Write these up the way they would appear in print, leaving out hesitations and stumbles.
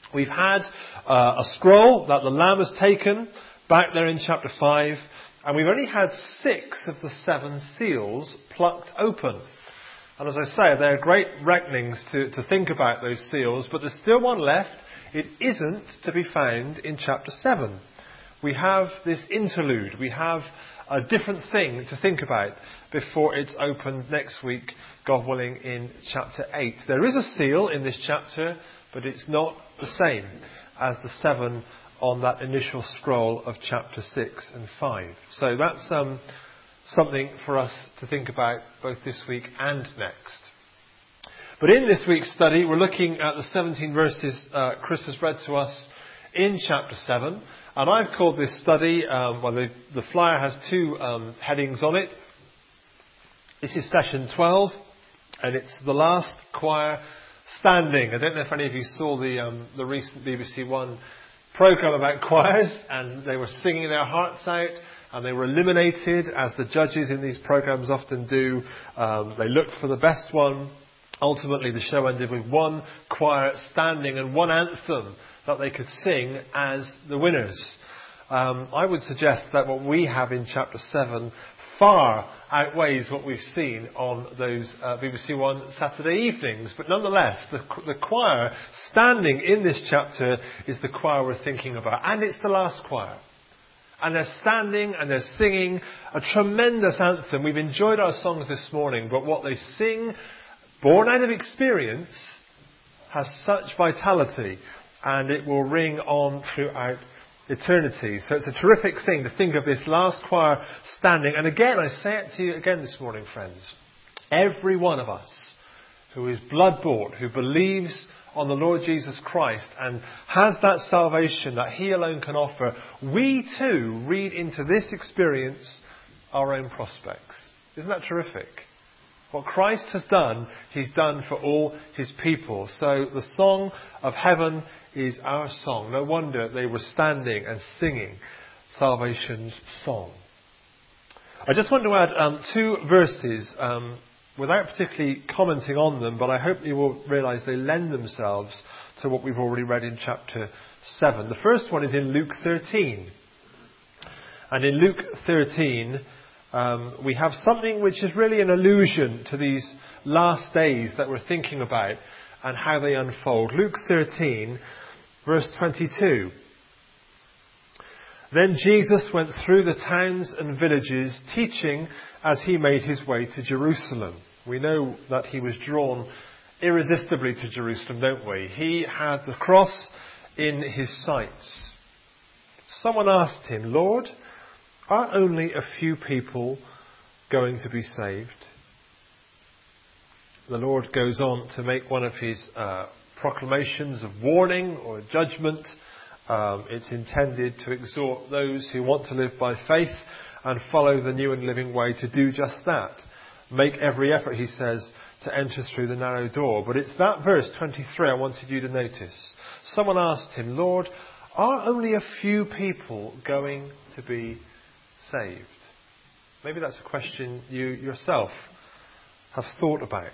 We've had a scroll that the Lamb has taken back there in chapter 5, and we've only had 6 of the 7 seals plucked open. And as I say, they're great reckonings to think about those seals, but there's still one left. It isn't to be found in chapter 7. We have this interlude. We have a different thing to think about before it's opened next week, God willing, in chapter 8. There is a seal in this chapter, but it's not the same as the 7 on that initial scroll of chapter 6 and 5. So that's something for us to think about both this week and next. But in this week's study, we're looking at the 17 verses Chris has read to us in chapter 7. And I've called this study, the flyer has 2 headings on it. This is session 12, and it's the last choir standing. I don't know if any of you saw the recent BBC One programme about choirs, and they were singing their hearts out, and they were eliminated, as the judges in these programmes often do. They looked for the best one. Ultimately, the show ended with one choir standing and one anthem that they could sing as the winners. I would suggest that what we have in chapter 7 far outweighs what we've seen on those BBC One Saturday evenings. But nonetheless, the choir standing in this chapter is the choir we're thinking about. And it's the last choir. And they're standing and they're singing a tremendous anthem. We've enjoyed our songs this morning, but what they sing, born out of experience, has such vitality, and it will ring on throughout eternity. So it's a terrific thing to think of this last choir standing. And again, I say it to you again this morning, friends. Every one of us who is blood-bought, who believes on the Lord Jesus Christ and has that salvation that He alone can offer, we too read into this experience our own prospects. Isn't that terrific? What Christ has done, He's done for all His people. So the song of heaven is our song. No wonder they were standing and singing salvation's song. I just want to add 2 verses without particularly commenting on them, but I hope you will realise they lend themselves to what we've already read in chapter 7. The first one is in Luke 13. And in Luke 13, we have something which is really an allusion to these last days that we're thinking about and how they unfold. Luke 13, verse 22. Then Jesus went through the towns and villages, teaching as He made His way to Jerusalem. We know that He was drawn irresistibly to Jerusalem, don't we? He had the cross in His sights. Someone asked Him, Lord, are only a few people going to be saved? The Lord goes on to make one of His proclamations of warning or judgment. It's intended to exhort those who want to live by faith and follow the new and living way to do just that. Make every effort, He says, to enter through the narrow door. But it's that verse 23 I wanted you to notice. Someone asked Him, Lord, are only a few people going to be saved? Maybe that's a question you yourself have thought about.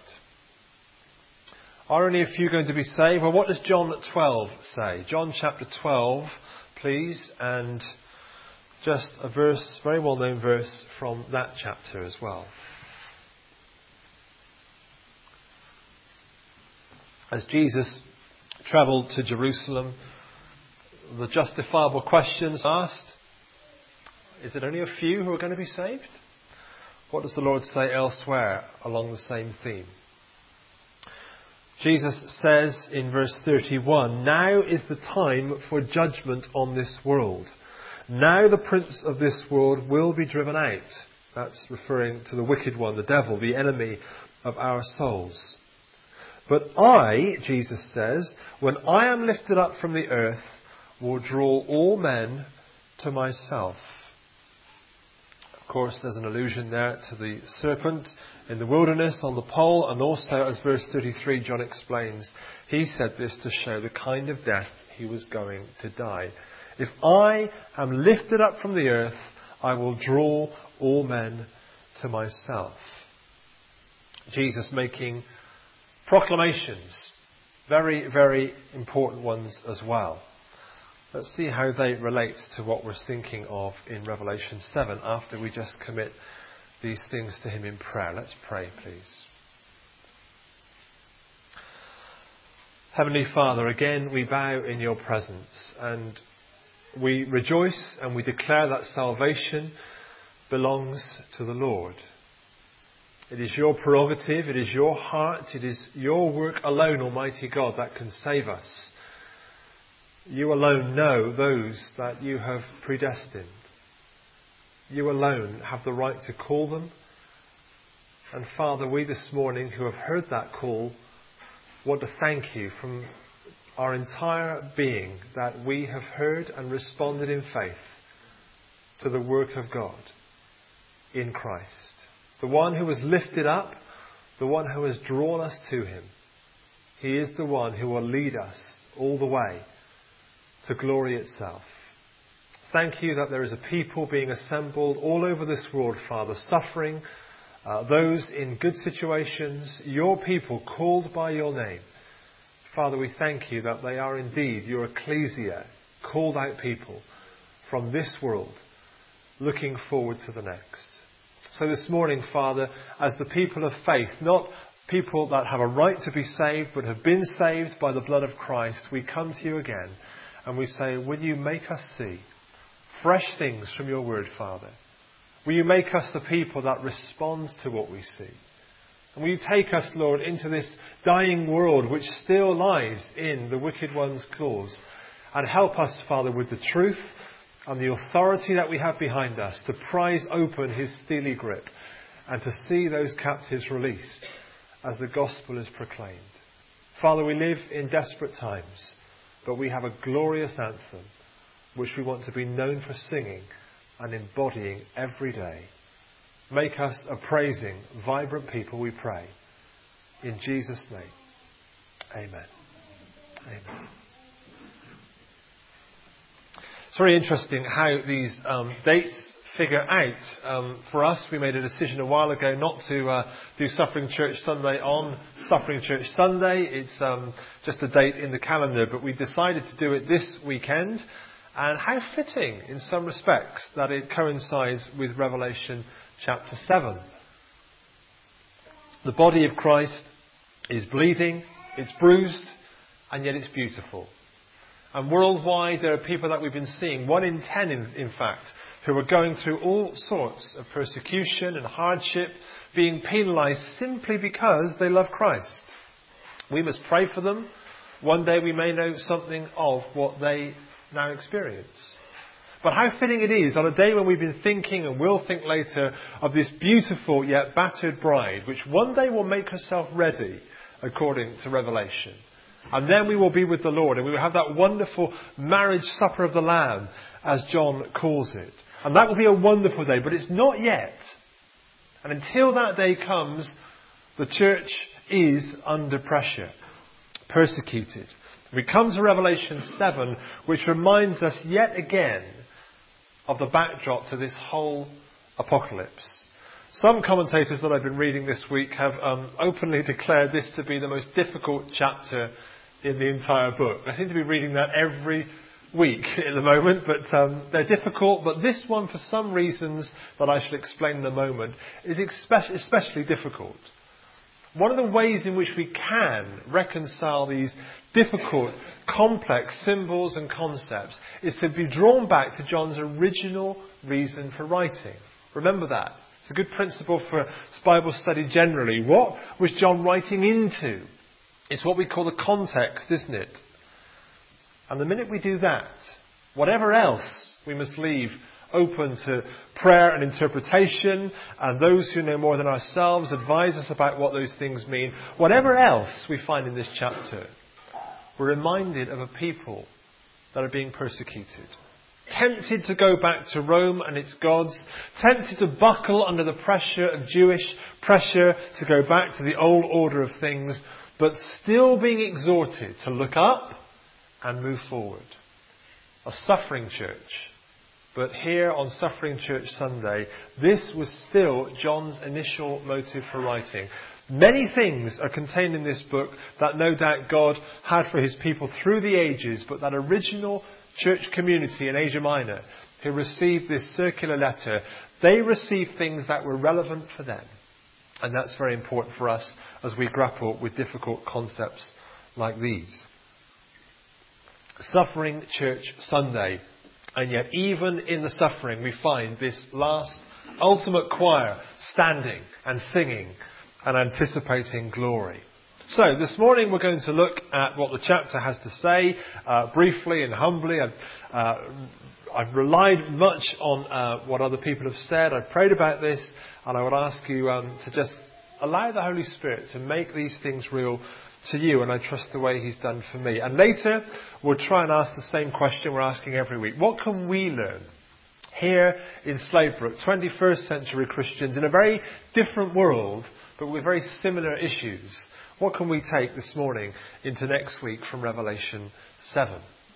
Are only a few going to be saved? Well, what does John 12 say? John chapter 12, please, and just a verse, very well-known verse from that chapter as well. As Jesus travelled to Jerusalem, the justifiable questions asked, is it only a few who are going to be saved? What does the Lord say elsewhere along the same theme? Jesus says in verse 31, now is the time for judgment on this world. Now the prince of this world will be driven out. That's referring to the wicked one, the devil, the enemy of our souls. But I, Jesus says, when I am lifted up from the earth, will draw all men to myself. Of course, there's an allusion there to the serpent in the wilderness on the pole, and also, as verse 33 John explains, he said this to show the kind of death he was going to die. If I am lifted up from the earth, I will draw all men to myself. Jesus making proclamations, Very, very important ones as well. Let's see how they relate to what we're thinking of in Revelation 7 after we just commit these things to him in prayer. Let's pray, please. Heavenly Father, again we bow in your presence and we rejoice and we declare that salvation belongs to the Lord. It is your prerogative, it is your heart, it is your work alone, Almighty God, that can save us. You alone know those that you have predestined. You alone have the right to call them. And Father, we this morning who have heard that call want to thank you from our entire being that we have heard and responded in faith to the work of God in Christ. The one who was lifted up, the one who has drawn us to him. He is the one who will lead us all the way to glory itself. Thank you that there is a people being assembled all over this world, Father, suffering, those in good situations, your people called by your name. Father, we thank you that they are indeed your ecclesia, called out people from this world, looking forward to the next. So this morning, Father, as the people of faith, not people that have a right to be saved, but have been saved by the blood of Christ, we come to you again and we say, will you make us see fresh things from your word, Father? Will you make us the people that respond to what we see? And will you take us, Lord, into this dying world which still lies in the wicked one's claws, and help us, Father, with the truth and the authority that we have behind us to prise open his steely grip and to see those captives released as the gospel is proclaimed. Father, we live in desperate times, but we have a glorious anthem which we want to be known for singing and embodying every day. Make us a praising, vibrant people, we pray. In Jesus' name. Amen. Amen. It's very interesting how these dates figure out. For us, we made a decision a while ago not to do Suffering Church Sunday on Suffering Church Sunday. It's just a date in the calendar, but we decided to do it this weekend. And how fitting, in some respects, that it coincides with Revelation chapter 7. The body of Christ is bleeding, it's bruised, and yet it's beautiful. And worldwide there are people that we've been seeing, 1 in 10 in fact, who are going through all sorts of persecution and hardship, being penalised simply because they love Christ. We must pray for them. One day we may know something of what they now experience. But how fitting it is on a day when we've been thinking and will think later of this beautiful yet battered bride, which one day will make herself ready according to Revelation. And then we will be with the Lord and we will have that wonderful marriage supper of the Lamb, as John calls it. And that will be a wonderful day, but it's not yet. And until that day comes, the church is under pressure, persecuted. We come to Revelation 7, which reminds us yet again of the backdrop to this whole apocalypse. Some commentators that I've been reading this week have openly declared this to be the most difficult chapter in the entire book. I seem to be reading that every week at the moment, but they're difficult. But this one, for some reasons that I shall explain in a moment, is especially difficult. One of the ways in which we can reconcile these difficult, complex symbols and concepts is to be drawn back to John's original reason for writing. Remember that. It's a good principle for Bible study generally. What was John writing into? It's what we call the context, isn't it? And the minute we do that, whatever else we must leave open to prayer and interpretation, and those who know more than ourselves advise us about what those things mean. Whatever else we find in this chapter, we're reminded of a people that are being persecuted. Tempted to go back to Rome and its gods, tempted to buckle under the pressure of Jewish pressure to go back to the old order of things, but still being exhorted to look up and move forward. A suffering church. But here on Suffering Church Sunday, this was still John's initial motive for writing. Many things are contained in this book that no doubt God had for his people through the ages, but that original church community in Asia Minor who received this circular letter, they received things that were relevant for them. And that's very important for us as we grapple with difficult concepts like these. Suffering Church Sunday. And yet even in the suffering we find this last ultimate choir standing and singing and anticipating glory. So this morning we're going to look at what the chapter has to say briefly and humbly. I've relied much on what other people have said. I've prayed about this, and I would ask you to just allow the Holy Spirit to make these things real to you, and I trust the way he's done for me. And later we'll try and ask the same question we're asking every week. What can we learn here in Sladebrook, 21st century Christians in a very different world but with very similar issues? What can we take this morning into next week from Revelation 7?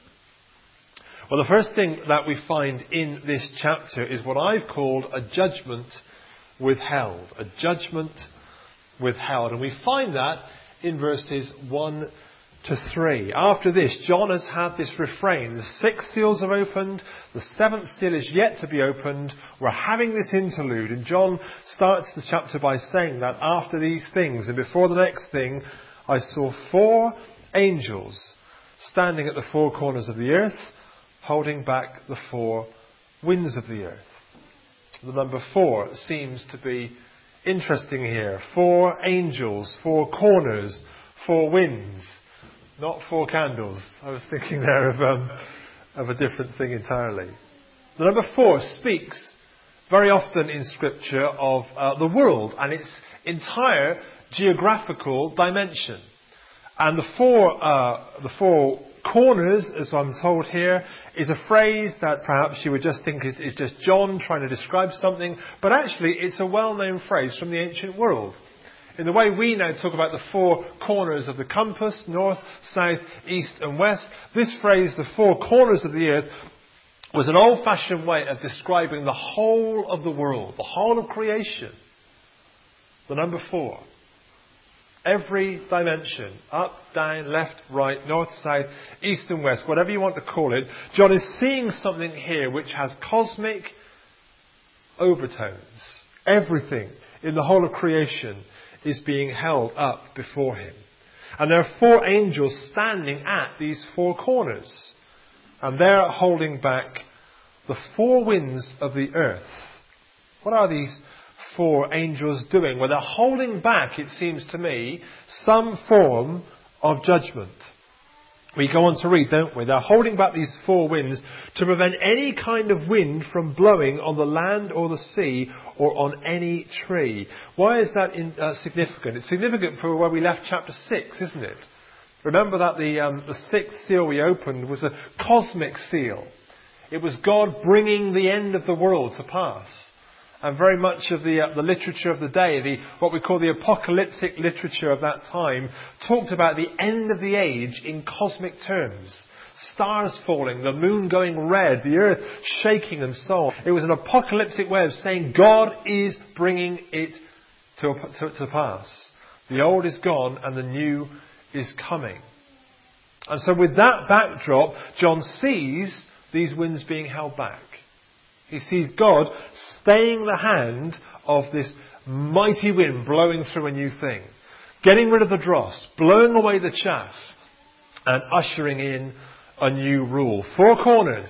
Well, the first thing that we find in this chapter is what I've called a judgment withheld. A judgment withheld. And we find that in verses 1 to 3. After this, John has had this refrain. The 6 seals are opened. The 7th seal is yet to be opened. We're having this interlude. And John starts the chapter by saying that after these things and before the next thing, I saw 4 angels standing at the 4 corners of the earth, holding back the 4 winds of the earth. The number 4 seems to be interesting here. 4 angels, 4 corners, 4 winds. Not 4 candles. I was thinking there of a different thing entirely. The number 4 speaks very often in Scripture of the world and its entire geographical dimension. And the 4 corners, as I'm told here, is a phrase that perhaps you would just think is just John trying to describe something, but actually it's a well-known phrase from the ancient world. In the way we now talk about the 4 corners of the compass, north, south, east and west, this phrase, the 4 corners of the earth, was an old-fashioned way of describing the whole of the world, the whole of creation. The number 4. Every dimension, up, down, left, right, north, south, east and west, whatever you want to call it, John is seeing something here which has cosmic overtones. Everything in the whole of creation is being held up before him. And there are 4 angels standing at these 4 corners. And they're holding back the 4 winds of the earth. What are these 4 angels doing? Well, they're holding back, it seems to me, some form of judgment. We go on to read, don't we? They're holding back these 4 winds to prevent any kind of wind from blowing on the land or the sea or on any tree. Why is that significant? It's significant for where we left chapter 6, isn't it? Remember that the 6th seal we opened was a cosmic seal. It was God bringing the end of the world to pass. And very much of the literature of the day, what we call the apocalyptic literature of that time, talked about the end of the age in cosmic terms. Stars falling, the moon going red, the earth shaking and so on. It was an apocalyptic way of saying God is bringing it to pass. The old is gone and the new is coming. And so with that backdrop, John sees these winds being held back. He sees God staying the hand of this mighty wind blowing through a new thing, getting rid of the dross, blowing away the chaff, and ushering in a new rule. 4 corners,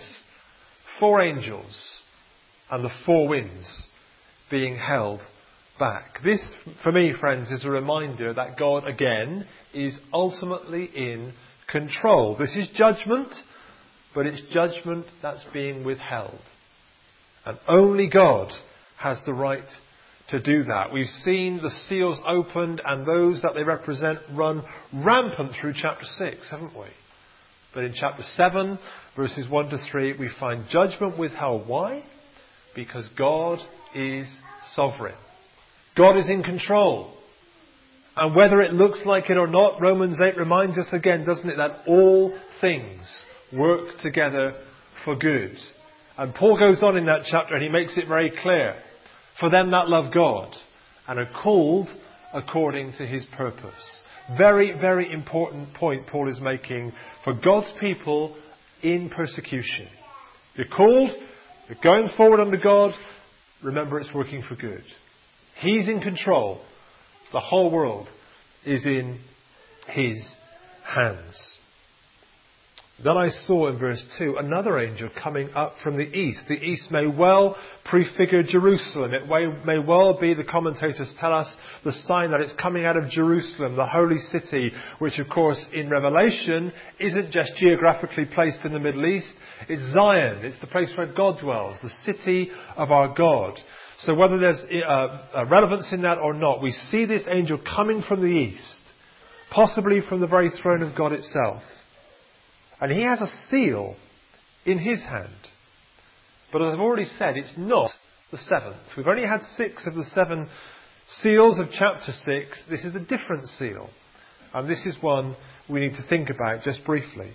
4 angels, and the 4 winds being held back. This, for me, friends, is a reminder that God, again, is ultimately in control. This is judgment, but it's judgment that's being withheld. And only God has the right to do that. We've seen the seals opened and those that they represent run rampant through chapter 6, haven't we? But in chapter 7, verses 1 to 3, we find judgment withheld. Why? Because God is sovereign. God is in control. And whether it looks like it or not, Romans 8 reminds us again, doesn't it, that all things work together for good. And Paul goes on in that chapter and he makes it very clear. For them that love God and are called according to his purpose. Very, very important point Paul is making for God's people in persecution. You're called, you're going forward under God, remember it's working for good. He's in control. The whole world is in his hands. Then I saw in verse 2 another angel coming up from the east. The east may well prefigure Jerusalem. It may well be, the commentators tell us, the sign that it's coming out of Jerusalem, the holy city, which of course in Revelation isn't just geographically placed in the Middle East. It's Zion. It's the place where God dwells, the city of our God. So whether there's a relevance in that or not, we see this angel coming from the east, possibly from the very throne of God itself. And he has a seal in his hand. But as I've already said, it's not the seventh. We've only had 6 of the 7 seals of chapter 6. This is a different seal. And this is one we need to think about just briefly.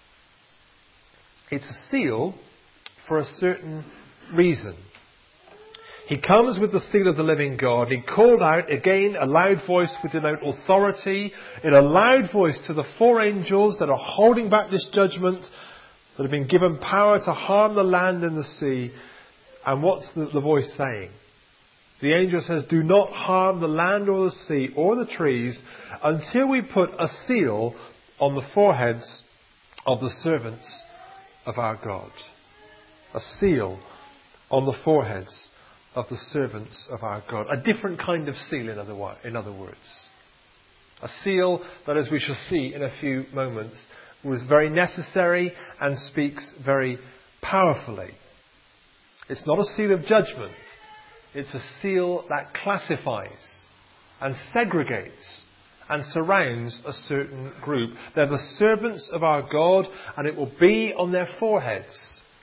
It's a seal for a certain reason. He comes with the seal of the living God. He called out, again, a loud voice would denote authority, in a loud voice to the 4 angels that are holding back this judgment, that have been given power to harm the land and the sea. And what's the voice saying? The angel says, do not harm the land or the sea or the trees until we put a seal on the foreheads of the servants of our God. A seal on the foreheads of the servants of our God. A different kind of seal, in other words. A seal that, as we shall see in a few moments, was very necessary and speaks very powerfully. It's not a seal of judgment. It's a seal that classifies and segregates and surrounds a certain group. They're the servants of our God, and it will be on their foreheads.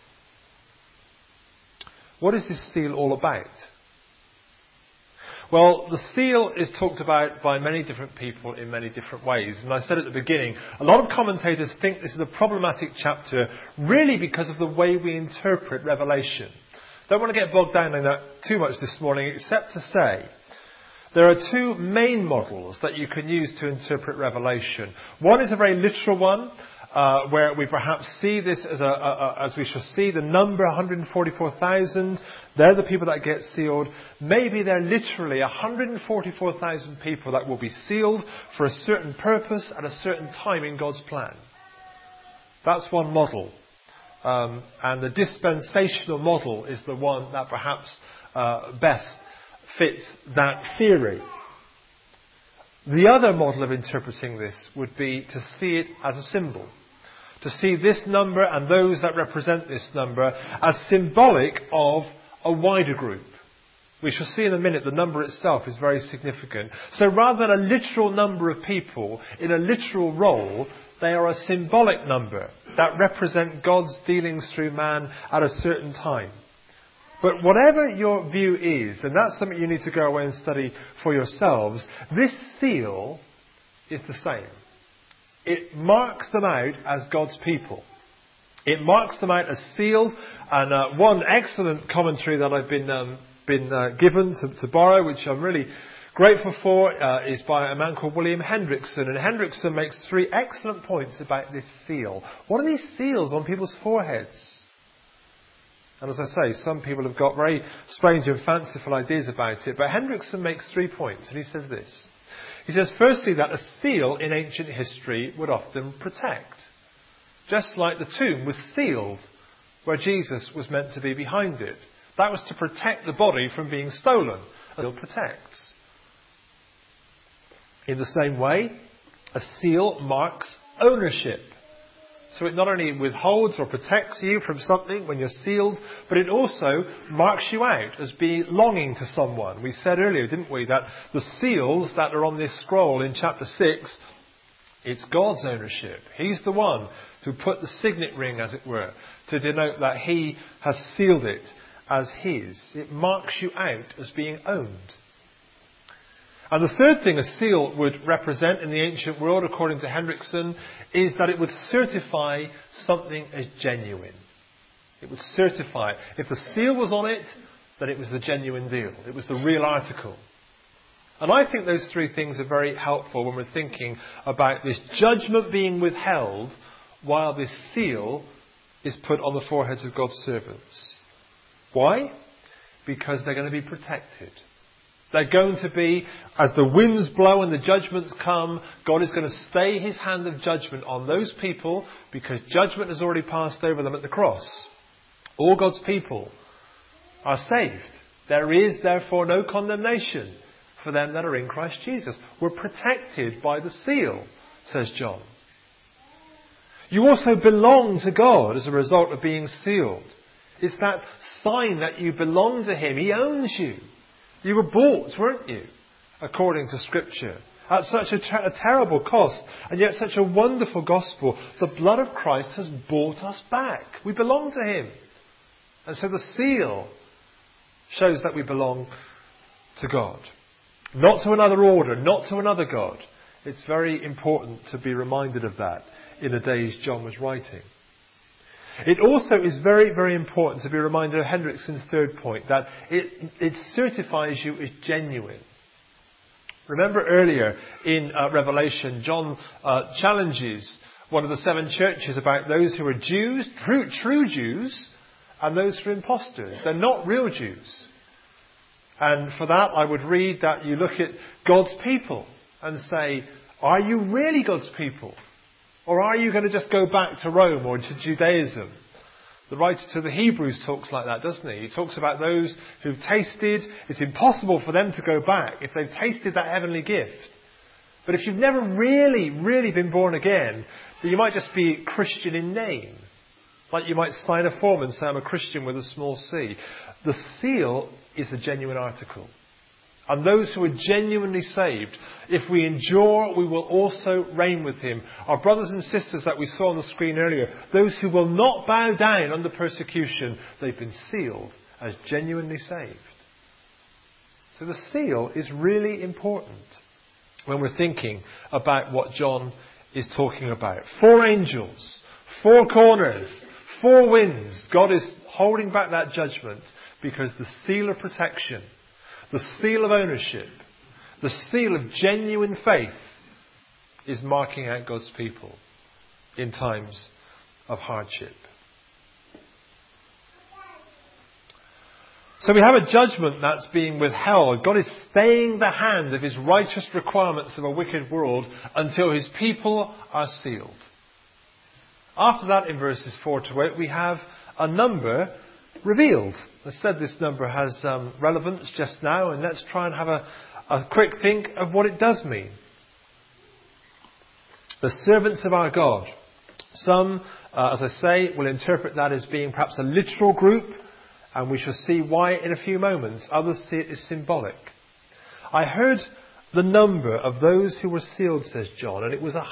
What is this seal all about? Well, the seal is talked about by many different people in many different ways. And I said at the beginning, a lot of commentators think this is a problematic chapter really because of the way we interpret Revelation. Don't want to get bogged down in that too much this morning, except to say there are 2 main models that you can use to interpret Revelation. One is a very literal one, where we perhaps see this as we shall see, the number 144,000. They're the people that get sealed. Maybe they're literally 144,000 people that will be sealed for a certain purpose at a certain time in God's plan. That's one model. And the dispensational model is the one that perhaps best fits that theory. The other model of interpreting this would be to see it as a symbol. To see this number and those that represent this number as symbolic of a wider group. We shall see in a minute the number itself is very significant. So rather than a literal number of people in a literal role, they are a symbolic number that represent God's dealings through man at a certain time. But whatever your view is, and that's something you need to go away and study for yourselves, this seal is the same. It marks them out as God's people. It marks them out as sealed. And one excellent commentary that I've been given to borrow, which I'm really grateful for, is by a man called William Hendrickson. And Hendrickson makes 3 excellent points about this seal. What are these seals on people's foreheads? And as I say, some people have got very strange and fanciful ideas about it. But Hendrickson makes 3 points, and he says this. He says, firstly, that a seal in ancient history would often protect. Just like the tomb was sealed where Jesus was meant to be behind it. That was to protect the body from being stolen. A seal protects. In the same way, a seal marks ownership. So it not only withholds or protects you from something when you're sealed, but it also marks you out as belonging to someone. We said earlier, didn't we, that the seals that are on this scroll in chapter 6, it's God's ownership. He's the one who put the signet ring, as it were, to denote that he has sealed it as his. It marks you out as being owned. And the third thing a seal would represent in the ancient world, according to Hendrickson, is that it would certify something as genuine. It would certify. If the seal was on it, then it was the genuine deal. It was the real article. And I think those three things are very helpful when we're thinking about this judgment being withheld while this seal is put on the foreheads of God's servants. Why? Because they're going to be protected. They're going to be, as the winds blow and the judgments come, God is going to stay his hand of judgment on those people because judgment has already passed over them at the cross. All God's people are saved. There is therefore no condemnation for them that are in Christ Jesus. We're protected by the seal, says John. You also belong to God as a result of being sealed. It's that sign that you belong to him. He owns you. You were bought, weren't you? According to Scripture. At such a terrible cost, and yet such a wonderful gospel. The blood of Christ has bought us back. We belong to him. And so the seal shows that we belong to God. Not to another order, not to another God. It's very important to be reminded of that in the days John was writing. It also is very, very important to be reminded of Hendrickson's third point, that it certifies you as genuine. Remember earlier in Revelation, John challenges one of the seven churches about those who are Jews, true Jews, and those who are impostors. They're not real Jews. And for that, I would read that you look at God's people and say, are you really God's people? Or are you going to just go back to Rome or to Judaism? The writer to the Hebrews talks like that, doesn't he? He talks about those who've tasted. It's impossible for them to go back if they've tasted that heavenly gift. But if you've never really, really been born again, then you might just be Christian in name. Like you might sign a form and say, I'm a Christian with a small c. The seal is a genuine article. And those who are genuinely saved, if we endure, we will also reign with him. Our brothers and sisters that we saw on the screen earlier, those who will not bow down under persecution, they've been sealed as genuinely saved. So the seal is really important when we're thinking about what John is talking about. 4 angels, 4 corners, 4 winds. God is holding back that judgment because the seal of protection, the seal of ownership, the seal of genuine faith is marking out God's people in times of hardship. So we have a judgment that's being withheld. God is staying the hand of his righteous requirements of a wicked world until his people are sealed. After that, in verses 4 to 8, we have a number revealed. I said this number has relevance just now, and let's try and have a quick think of what it does mean. The servants of our God. Some, as I say, will interpret that as being perhaps a literal group, and we shall see why in a few moments. Others see it as symbolic. I heard the number of those who were sealed, says John, and it was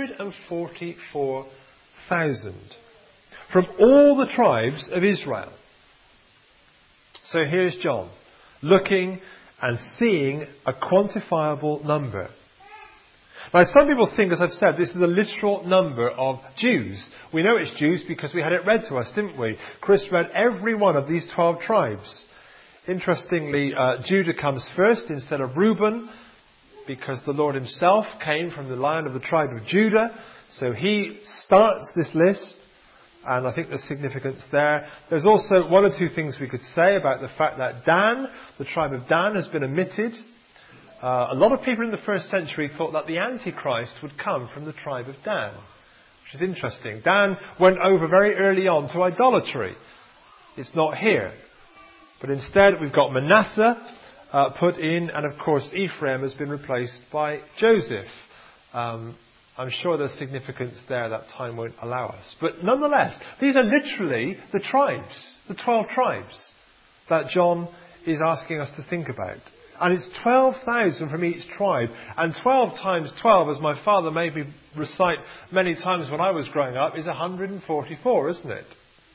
144,000 from all the tribes of Israel. So here's John, looking and seeing a quantifiable number. Now some people think, as I've said, this is a literal number of Jews. We know it's Jews because we had it read to us, didn't we? Chris read every one of these 12 tribes. Interestingly, Judah comes first instead of Reuben, because the Lord himself came from the line of the tribe of Judah. So he starts this list. And I think there's significance there. There's also one or two things we could say about the fact that Dan, the tribe of Dan, has been omitted. A lot of people in the first century thought that the Antichrist would come from the tribe of Dan, which is interesting. Dan went over very early on to idolatry. It's not here. But instead we've got Manasseh put in, and of course Ephraim has been replaced by Joseph. I'm sure there's significance there that time won't allow us. But nonetheless, these are literally the tribes, the 12 tribes that John is asking us to think about. And it's 12,000 from each tribe. And 12 times 12, as my father made me recite many times when I was growing up, is 144, isn't it?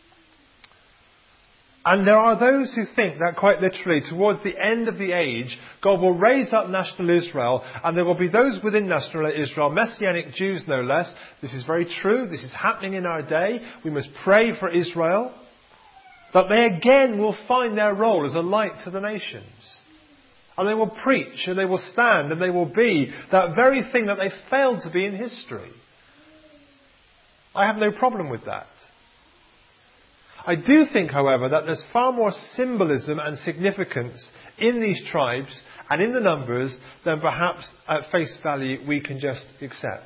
And there are those who think that quite literally, towards the end of the age, God will raise up national Israel, and there will be those within national Israel, Messianic Jews no less. This is very true. This is happening in our day. We must pray for Israel, that they again will find their role as a light to the nations. And they will preach and they will stand and they will be that very thing that they failed to be in history. I have no problem with that. I do think, however, that there's far more symbolism and significance in these tribes and in the numbers than perhaps at face value we can just accept.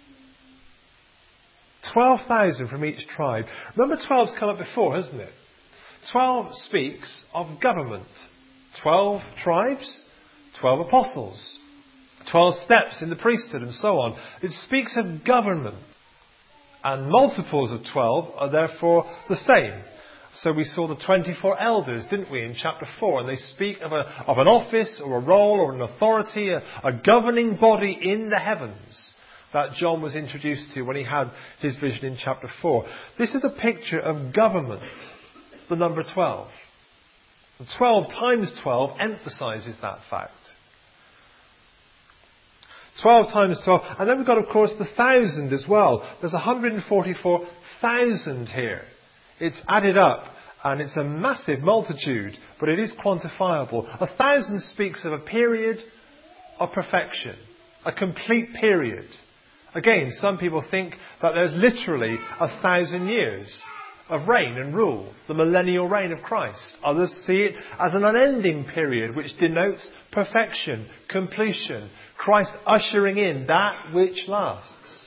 12,000 from each tribe. Remember 12's come up before, hasn't it? 12 speaks of government. 12 tribes, 12 apostles, 12 steps in the priesthood and so on. It speaks of government. And multiples of 12 are therefore the same. So we saw the 24 elders, didn't we, in chapter 4, and they speak of an office or a role or an authority, a governing body in the heavens that John was introduced to when he had his vision in chapter 4. This is a picture of government, the number 12. And 12 times 12 emphasises that fact. 12 times 12. And then we've got, of course, the 1,000 as well. There's 144,000 here. It's added up, and it's a massive multitude, but it is quantifiable. 1,000 speaks of a period of perfection, a complete period. Again, some people think that there's literally 1,000 years of reign and rule, the millennial reign of Christ. Others see it as an unending period which denotes perfection, completion, Christ ushering in that which lasts.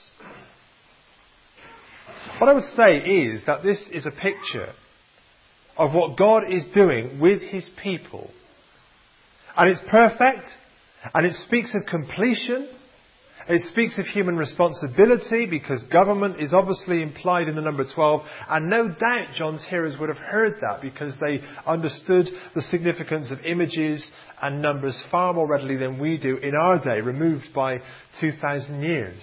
What I would say is that this is a picture of what God is doing with His people. And it's perfect, and it speaks of completion. It speaks of human responsibility because government is obviously implied in the number 12. And no doubt John's hearers would have heard that because they understood the significance of images and numbers far more readily than we do in our day, removed by 2,000 years.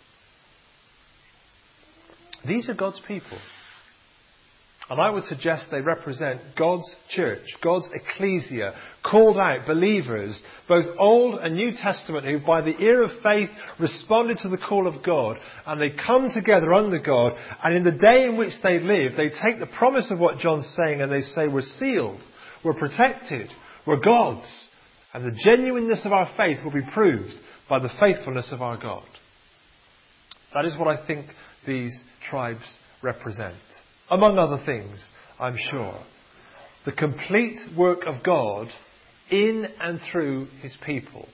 These are God's people. And I would suggest they represent God's church, God's ecclesia, called out believers, both Old and New Testament, who by the ear of faith responded to the call of God, and they come together under God, and in the day in which they live, they take the promise of what John's saying and they say, we're sealed, we're protected, we're God's, and the genuineness of our faith will be proved by the faithfulness of our God. That is what I think these tribes represent. Among other things, I'm sure. The complete work of God in and through His people.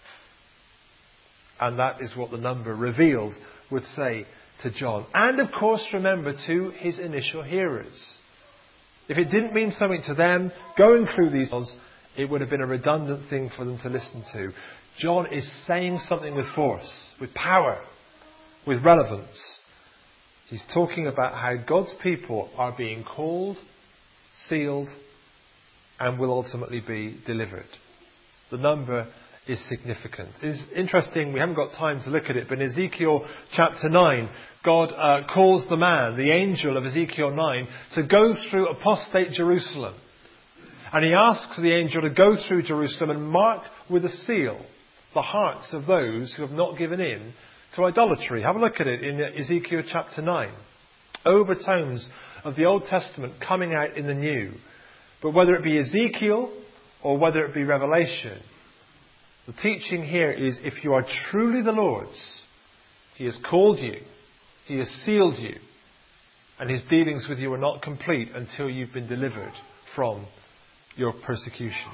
And that is what the number revealed would say to John. And of course, remember, to his initial hearers. If it didn't mean something to them, going through these, it would have been a redundant thing for them to listen to. John is saying something with force, with power, with relevance. He's talking about how God's people are being called, sealed, and will ultimately be delivered. The number is significant. It's interesting, we haven't got time to look at it, but in Ezekiel chapter 9, God calls the man, the angel of Ezekiel 9, to go through apostate Jerusalem. And he asks the angel to go through Jerusalem and mark with a seal the hearts of those who have not given in to idolatry. Have a look at it in Ezekiel chapter 9. Overtones of the Old Testament coming out in the New. But whether it be Ezekiel or whether it be Revelation, the teaching here is if you are truly the Lord's, He has called you, He has sealed you, and His dealings with you are not complete until you've been delivered from your persecution.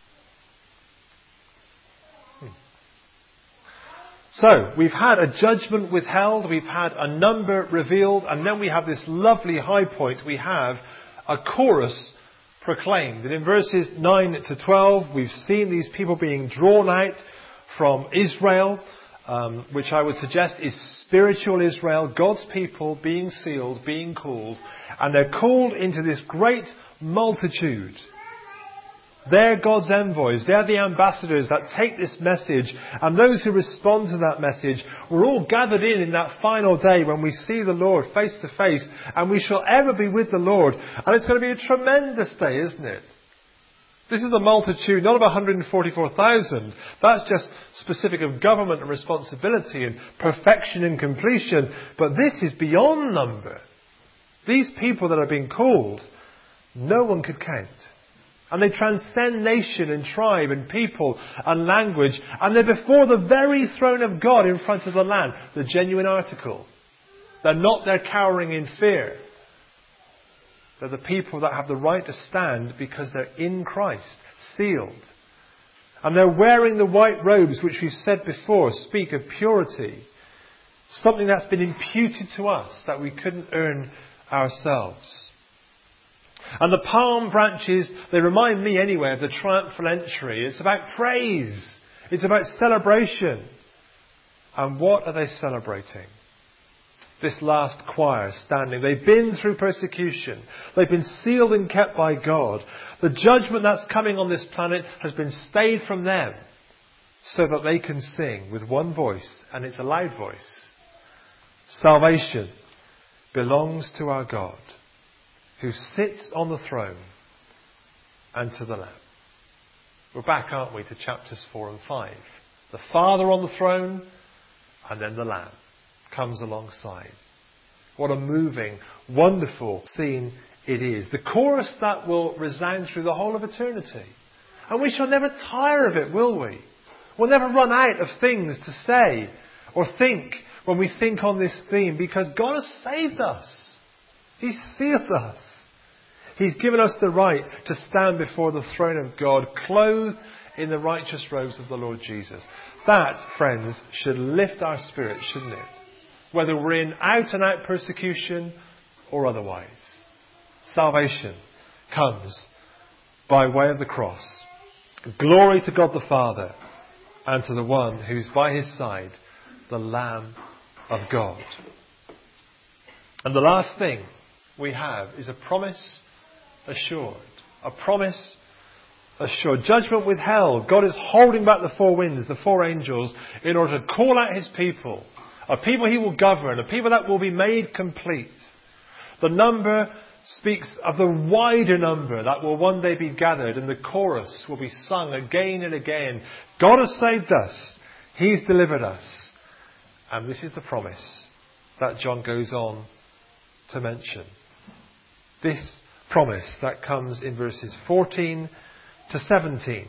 So, we've had a judgment withheld, we've had a number revealed, and then we have this lovely high point. We have a chorus proclaimed. And in verses 9 to 12, we've seen these people being drawn out from Israel, which I would suggest is spiritual Israel, God's people being sealed, being called, and they're called into this great multitude. They're God's envoys. They're the ambassadors that take this message. And those who respond to that message, we're all gathered in that final day when we see the Lord face to face. And we shall ever be with the Lord. And it's going to be a tremendous day, isn't it? This is a multitude, not of 144,000. That's just specific of government and responsibility and perfection and completion. But this is beyond number. These people that are being called, no one could count. And they transcend nation and tribe and people and language. And they're before the very throne of God in front of the Lamb. The genuine article. They're not there cowering in fear. They're the people that have the right to stand because they're in Christ, sealed. And they're wearing the white robes, which we've said before, speak of purity. Something that's been imputed to us that we couldn't earn ourselves. And the palm branches, they remind me anyway of the triumphal entry. It's about praise. It's about celebration. And what are they celebrating? This last choir standing. They've been through persecution. They've been sealed and kept by God. The judgment that's coming on this planet has been stayed from them so that they can sing with one voice, and it's a loud voice. Salvation belongs to our God, who sits on the throne, and to the Lamb. We're back, aren't we, to chapters 4 and 5. The Father on the throne, and then the Lamb comes alongside. What a moving, wonderful scene it is. The chorus that will resound through the whole of eternity. And we shall never tire of it, will we? We'll never run out of things to say or think when we think on this theme, because God has saved us. He's sealed us. He's given us the right to stand before the throne of God, clothed in the righteous robes of the Lord Jesus. That, friends, should lift our spirit, shouldn't it? Whether we're in out and out persecution or otherwise. Salvation comes by way of the cross. Glory to God the Father and to the one who's by his side, the Lamb of God. And the last thing we have is a promise assured. A promise assured. Judgment withheld. God is holding back the four winds, the four angels, in order to call out his people. A people he will govern. A people that will be made complete. The number speaks of the wider number that will one day be gathered, and the chorus will be sung again and again. God has saved us. He's delivered us. And this is the promise that John goes on to mention. This promise that comes in verses 14 to 17.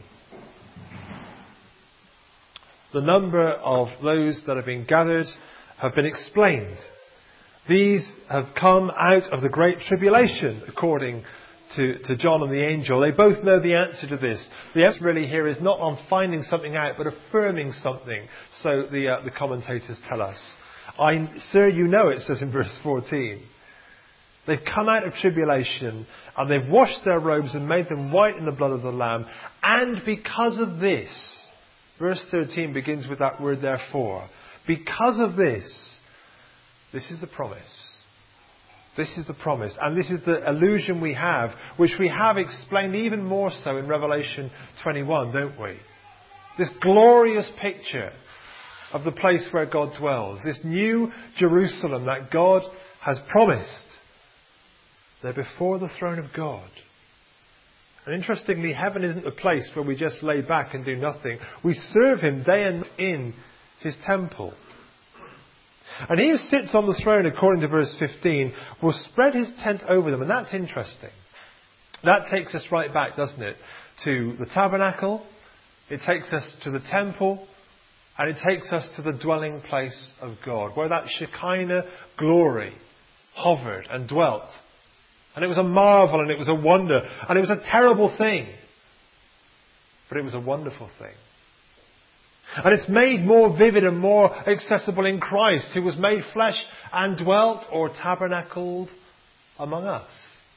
The number of those that have been gathered have been explained. These have come out of the great tribulation, according to John and the angel. They both know the answer to this. The answer really here is not on finding something out, but affirming something. So the commentators tell us. Sir, you know it, says in verse 14. They've come out of tribulation, and they've washed their robes and made them white in the blood of the Lamb. And because of this, verse 13 begins with that word therefore. Because of this, this is the promise. This is the promise. And this is the illusion we have, which we have explained even more so in Revelation 21, don't we? This glorious picture of the place where God dwells. This new Jerusalem that God has promised. They're before the throne of God. And interestingly, heaven isn't a place where we just lay back and do nothing. We serve him day and night in his temple. And he who sits on the throne, according to verse 15, will spread his tent over them. And that's interesting. That takes us right back, doesn't it, to the tabernacle. It takes us to the temple. And it takes us to the dwelling place of God, where that Shekinah glory hovered and dwelt. And it was a marvel and it was a wonder. And it was a terrible thing. But it was a wonderful thing. And it's made more vivid and more accessible in Christ, who was made flesh and dwelt or tabernacled among us.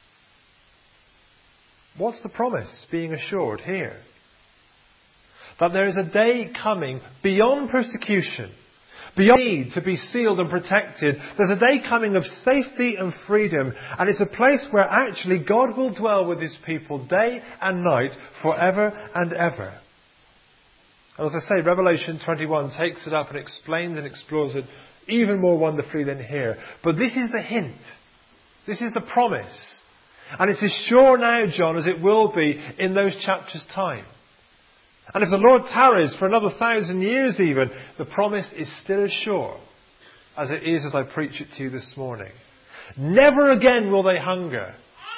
What's the promise being assured here? That there is a day coming beyond persecution, beyond need to be sealed and protected. There's a day coming of safety and freedom. And it's a place where actually God will dwell with his people day and night forever and ever. And as I say, Revelation 21 takes it up and explains and explores it even more wonderfully than here. But this is the hint. This is the promise. And it's as sure now, John, as it will be in those chapters' time. And if the Lord tarries for another 1,000 years even, the promise is still as sure as it is as I preach it to you this morning. Never again will they hunger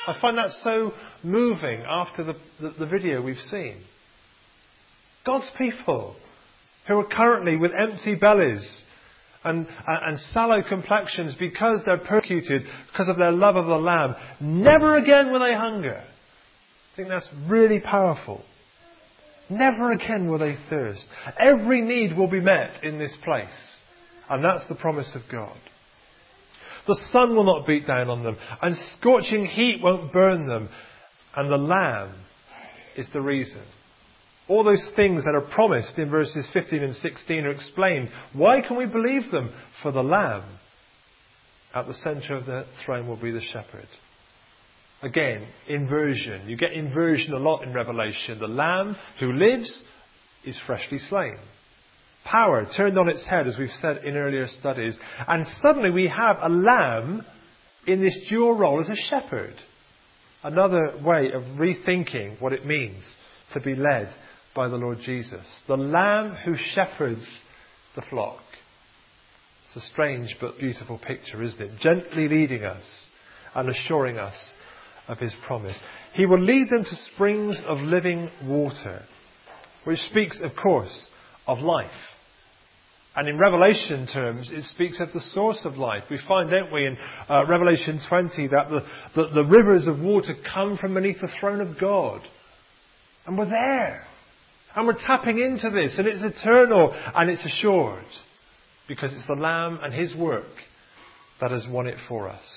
I find that so moving after the video we've seen. God's people who are currently with empty bellies and sallow complexions because they're persecuted because of their love of the Lamb. Never again will they hunger. I think that's really powerful. Never again will they thirst. Every need will be met in this place. And that's the promise of God. The sun will not beat down on them, and scorching heat won't burn them. And the Lamb is the reason. All those things that are promised in verses 15 and 16 are explained. Why can we believe them? For the Lamb at the centre of the throne will be the shepherd. Again, inversion. You get inversion a lot in Revelation. The Lamb who lives is freshly slain. Power turned on its head, as we've said in earlier studies. And suddenly we have a Lamb in this dual role as a shepherd. Another way of rethinking what it means to be led by the Lord Jesus. The Lamb who shepherds the flock. It's a strange but beautiful picture, isn't it? Gently leading us and assuring us of his promise. He will lead them to springs of living water, which speaks, of course, of life. And in Revelation terms, it speaks of the source of life. We find, don't we, in Revelation 20, that the rivers of water come from beneath the throne of God. And we're there. And we're tapping into this. And it's eternal and it's assured. Because it's the Lamb and his work that has won it for us.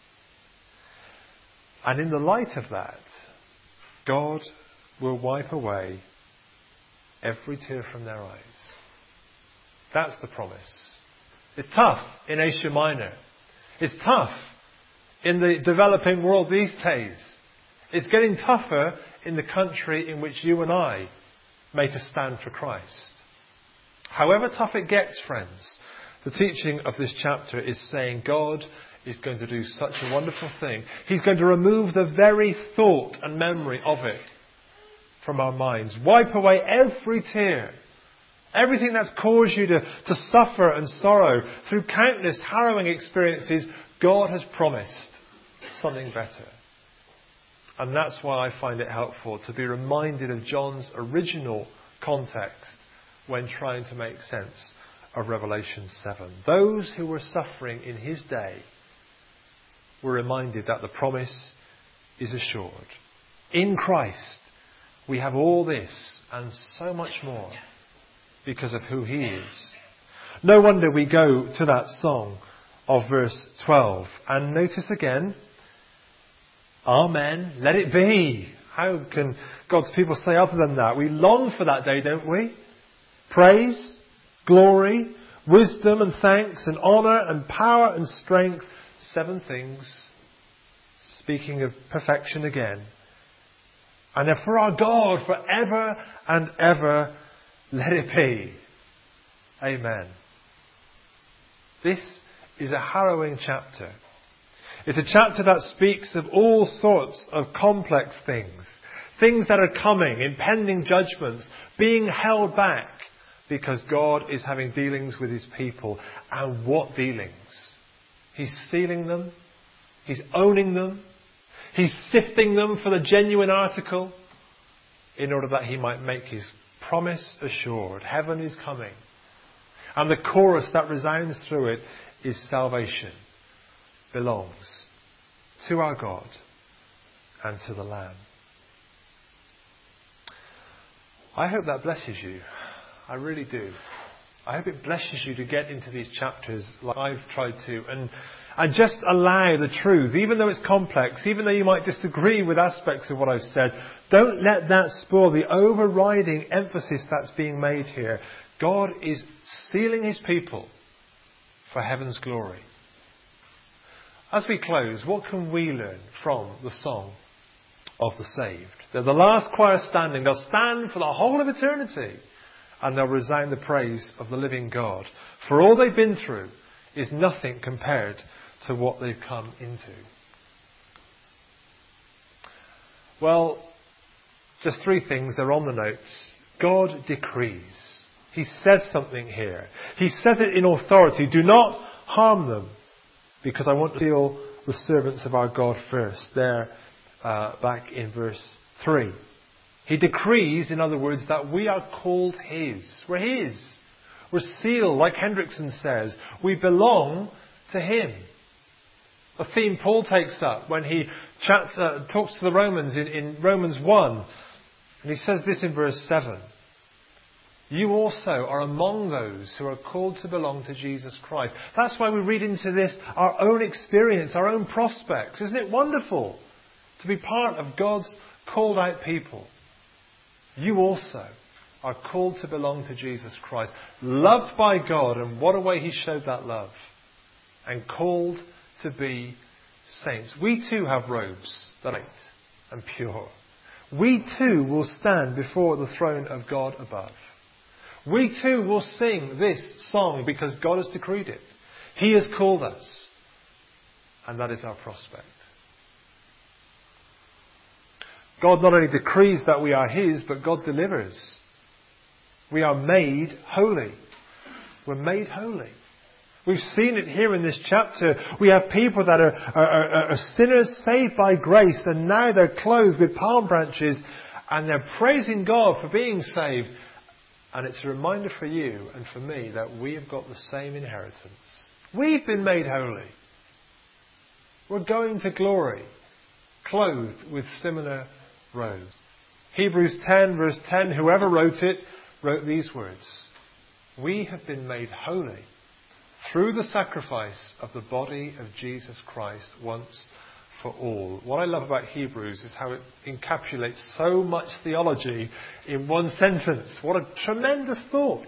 And in the light of that, God will wipe away every tear from their eyes. That's the promise. It's tough in Asia Minor. It's tough in the developing world these days. It's getting tougher in the country in which you and I make a stand for Christ. However tough it gets, friends, the teaching of this chapter is saying God is going to do such a wonderful thing. He's going to remove the very thought and memory of it from our minds. Wipe away every tear. Everything that's caused you to suffer and sorrow through countless harrowing experiences, God has promised something better. And that's why I find it helpful to be reminded of John's original context when trying to make sense of Revelation 7. Those who were suffering in his day were reminded that the promise is assured. In Christ, we have all this and so much more because of who he is. No wonder we go to that song of verse 12 and notice again, Amen, let it be. How can God's people say other than that? We long for that day, don't we? Praise, glory, wisdom and thanks and honour and power and strength. 7 things. Speaking of perfection again. And they're for our God forever and ever. Let it be. Amen. This is a harrowing chapter. It's a chapter that speaks of all sorts of complex things. Things that are coming, impending judgments, being held back because God is having dealings with his people. And what dealings? He's sealing them. He's owning them. He's sifting them for the genuine article in order that he might make his promise assured. Heaven is coming. And the chorus that resounds through it is salvation belongs to our God and to the Lamb. I hope that blesses you. I really do. I hope it blesses you to get into these chapters like I've tried to and just allow the truth, even though it's complex, even though you might disagree with aspects of what I've said, don't let that spoil the overriding emphasis that's being made here. God is sealing his people for heaven's glory. As we close, what can we learn from the song of the saved? They're the last choir standing. They'll stand for the whole of eternity and they'll resound the praise of the living God. For all they've been through is nothing compared to what they've come into. Well, just 3 things. They're on the notes. God decrees. He says something here. He says it in authority. Do not harm them, because I want to heal the servants of our God first. There back in verse 3. He decrees, in other words, that we are called His. We're His. We're sealed, like Hendrickson says. We belong to Him. A theme Paul takes up when he talks to the Romans in Romans 1. And he says this in verse 7. You also are among those who are called to belong to Jesus Christ. That's why we read into this our own experience, our own prospects. Isn't it wonderful to be part of God's called out people? You also are called to belong to Jesus Christ. Loved by God, and what a way He showed that love. And called to be saints. We too have robes that are light and pure. We too will stand before the throne of God above. We too will sing this song because God has decreed it. He has called us. And that is our prospect. God not only decrees that we are His, but God delivers. We are made holy. We're made holy. We've seen it here in this chapter. We have people that are sinners saved by grace, and now they're clothed with palm branches and they're praising God for being saved. And it's a reminder for you and for me that we have got the same inheritance. We've been made holy. We're going to glory, clothed with similar robes. Hebrews 10 verse 10, whoever wrote it, wrote these words. We have been made holy through the sacrifice of the body of Jesus Christ once for all. What I love about Hebrews is how it encapsulates so much theology in one sentence. What a tremendous thought.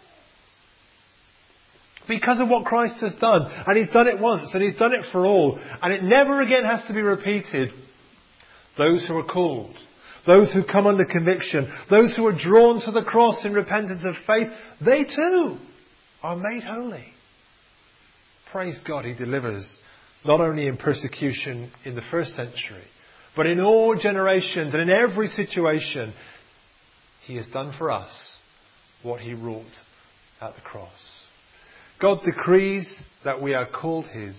Because of what Christ has done. And He's done it once and He's done it for all. And it never again has to be repeated. Those who are called, those who come under conviction, those who are drawn to the cross in repentance of faith, they too are made holy. Praise God, He delivers not only in persecution in the first century, but in all generations and in every situation. He has done for us what He wrought at the cross. God decrees that we are called His.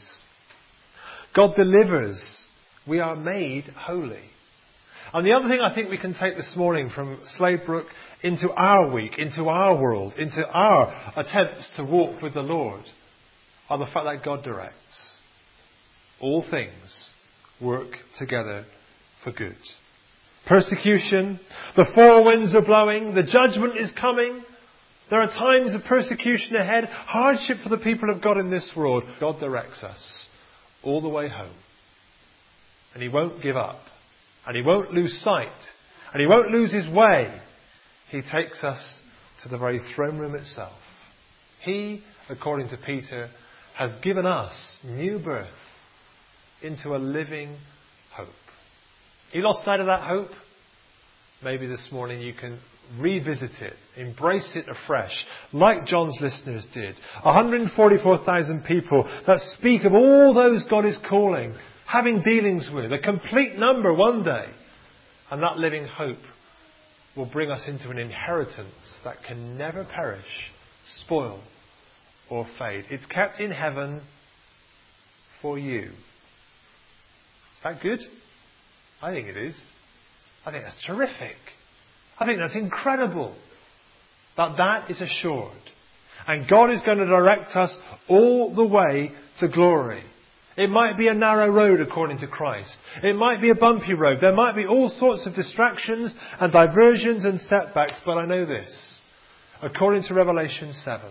God delivers. We are made holy. And the other thing I think we can take this morning from Sladebrook into our week, into our world, into our attempts to walk with the Lord, are the fact that God directs. All things work together for good. Persecution, the four winds are blowing, the judgment is coming. There are times of persecution ahead, hardship for the people of God in this world. God directs us all the way home. And He won't give up. And He won't lose sight. And He won't lose His way. He takes us to the very throne room itself. He, according to Peter, has given us new birth into a living hope. You lost sight of that hope? Maybe this morning you can revisit it, embrace it afresh, like John's listeners did. 144,000 people that speak of all those God is calling, having dealings with, a complete number one day. And that living hope will bring us into an inheritance that can never perish, spoil, or fade. It's kept in heaven for you. Is that good? I think it is. I think that's terrific. I think that's incredible. That is assured. And God is going to direct us all the way to glory. It might be a narrow road according to Christ. It might be a bumpy road. There might be all sorts of distractions and diversions and setbacks. But I know this. According to Revelation 7,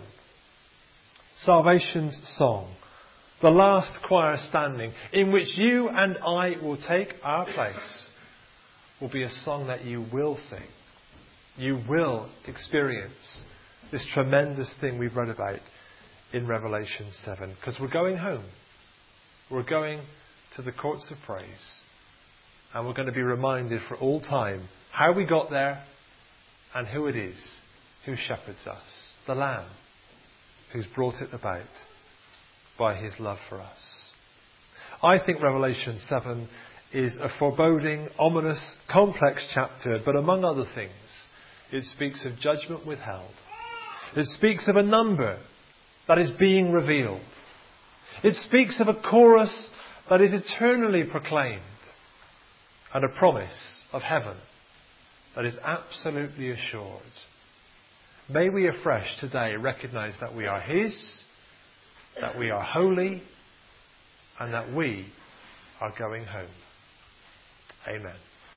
Salvation's song, the last choir standing, in which you and I will take our place, will be a song that you will sing. You will experience this tremendous thing we've read about in Revelation 7. Because we're going home. We're going to the courts of praise. And we're going to be reminded for all time how we got there and who it is who shepherds us. The Lamb who's brought it about by His love for us. I think Revelation 7 is a foreboding, ominous, complex chapter, but among other things, it speaks of judgment withheld. It speaks of a number that is being revealed. It speaks of a chorus that is eternally proclaimed. and a promise of heaven that is absolutely assured. May we afresh today recognise that we are His, that we are holy, and that we are going home. Amen.